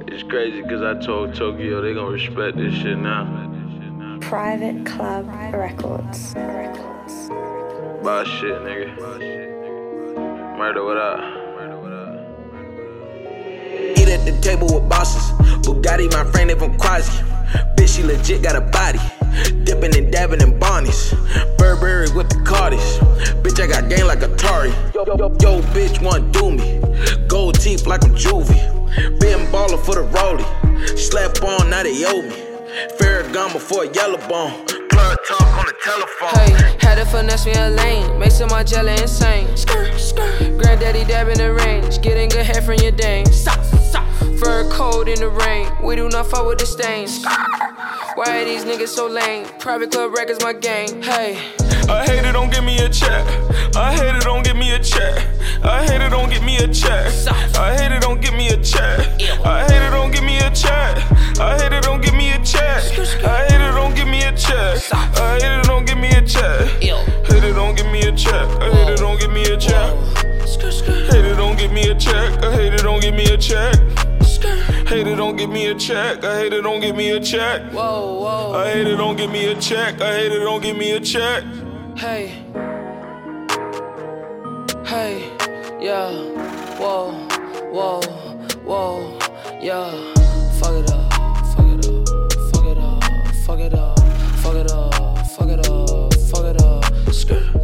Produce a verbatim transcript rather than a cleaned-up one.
It's crazy because I told Tokyo they gonna respect this shit now. Private Club Records. Records. Boss shit, nigga. Murder, what up? Eat at the table with bosses. Bugatti, my friend, they from Quasi. Bitch, she legit got a body. Dipping and dabbing in Bonnies. Burberry with the Cardis. Bitch, I got game like Atari. Yo, yo, yo, yo, bitch, wanna do me. Gold teeth like I'm juvie. Been baller for the rollie. Slap on, now they owe me. Ferragamo for a yellow bone. Blood talk on the telephone. Hey, had to finesse me a lane. Make some my jelly insane. Skirt, skirt. Granddaddy dabbing the range. Getting good head from your dame. Stop, stop. Fur cold in the rain. We do not fuck with the stains. Why are these niggas so lame? Private Club Records my gang. Hey. I hate it, don't give me a check. I hate it, don't give me a check. I hate it, don't give me a check. I hate it, don't give me a check. I hate it, don't give me a check. I hate it, don't give me a check. I hate it, don't give me a check. I hate it, don't give me a check. Hate it, don't give me a check. I hate it, don't give me a check. Hate it, don't give me a check. I hate it, don't give me a check. Hate it, don't give me a check. I hate it, don't give me a check. Whoa, whoa. I hate it, don't give me a check. I hate it, don't give me a check. Hey. Hey. Yeah. Whoa. Whoa. Whoa. Yeah. Fuck it up. Fuck it up. Fuck it up. Fuck it up. Fuck it up. Fuck it up. Fuck it up. Skirt.